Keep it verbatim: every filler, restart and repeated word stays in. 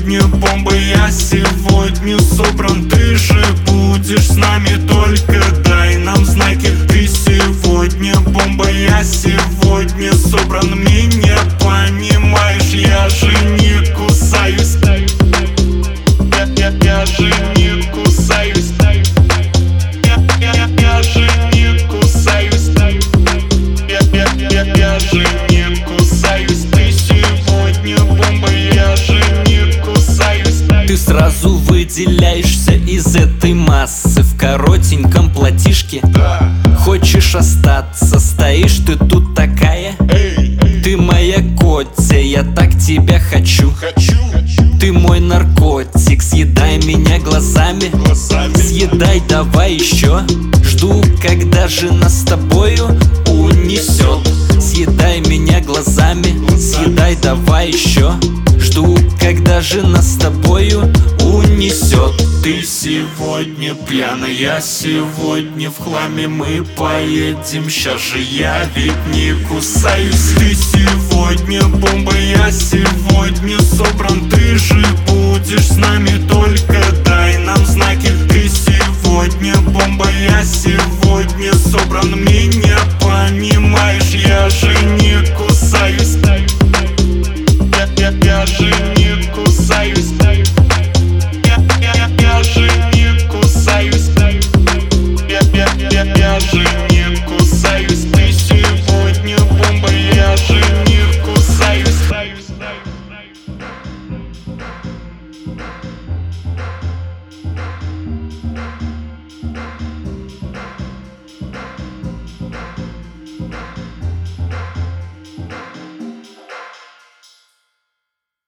сегодня бомба, я сегодня собран. Ты же будешь с нами, только дай нам знаки. Ты сегодня бомба, я сегодня собран. Меня понимаешь, я же не кусаюсь. Я, я, я же не кусаюсь. Я, я, я же не кусаюсь. Я, я, я, я же не кусаюсь. Ты сегодня бомба, я же не кусаюсь. Ты сразу выделяешься из этой массы в коротеньком платьишке. Да. Хочешь остаться, стоишь ты тут такая. Эй, эй. Ты моя котя, я так тебя хочу. Хочу. Ты мой наркотик, съедай меня глазами. Глазами. Съедай давай еще. Жду, когда же нас с тобою унесет. Съедай меня глазами. Съедай давай еще. Жду, когда же нас с тобою унесет. Ты сегодня пьяная, я сегодня в хламе. Мы поедем, щас же я ведь не кусаюсь. Ты сегодня бомба, я сегодня собран. Ты же будешь с нами, только дай нам знаки. Ты сегодня бомба, я сегодня собран. Меня понимаешь, я же не кусаюсь. Я, я, я же не